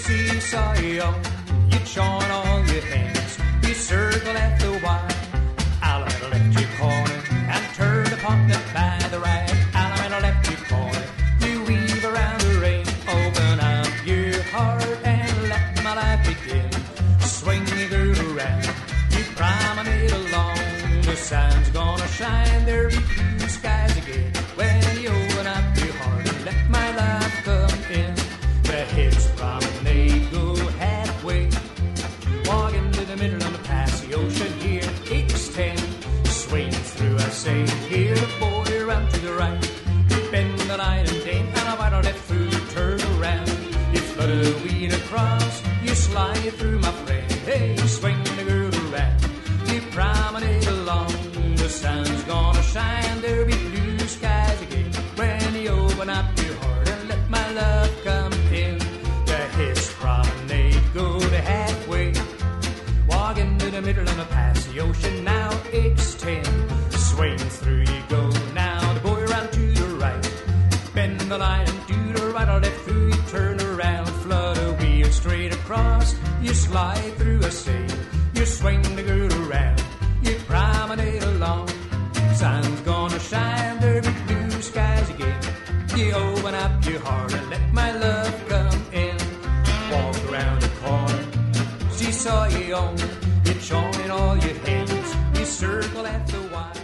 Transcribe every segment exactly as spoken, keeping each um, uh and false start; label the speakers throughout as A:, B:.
A: seesaw on, you join all your hands, you circle at the wide. Alameda left your corner and turn upon it by the right. Alameda left your corner, you weave around the ring. Open up your heart and let my life begin. Swing your girl around, you promenade along. The sun's gonna shine, there'll be blue skies again. When you open up your heart and let my love come in. The hips promenade, go halfway. Walk into the middle of the Pacific Ocean here, X ten. Swing through, I say, here the boy run to the right. You bend the line and dame, and a white left through, you turn around. You flutter a weed across, you slide through, my friend. Hey, swing the girl around, you promenade along. The sun's gonna shine, there'll be blue skies again. When you open up your heart and let my love come in. The hips promenade, go to halfway. Walk into the middle of the Pacific Ocean, now X ten. Swing through you go, now the boy round to the right. Bend the line and do the right or left through, you turn around. Flutter wheel straight across, you slide through a sail. You swing the girl around, you promenade along. Sun's gonna shine, there'll be blue skies again. You open up your heart and let my love come in. Walk around the corner, seesaw you on. You join all your hands, you circle at the wide.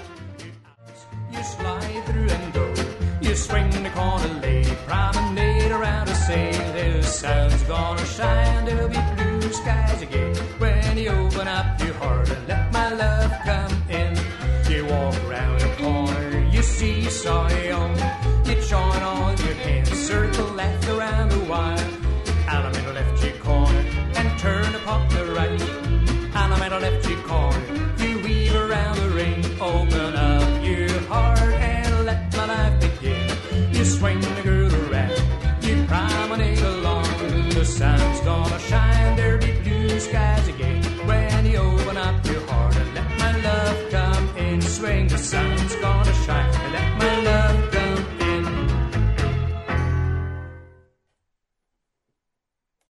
A: You slide through and go, you swing the corner lady. Promenade around a sail, the sun's gonna shine, there'll be blue skies again. When you open up your heart and let my love come in. You walk around the corner, you seesaw on. You join all your hands, circle left around the wire. Alameda left your corner and turn upon the right. Alameda left your corner, you weave around the ring. Open up your heart and let my life begin. You swing the girl around, you promenade along. The sun's gonna shine, there'll be blue skies again. When you open up your heart and let my love come in. Swing, the sun's gonna shine.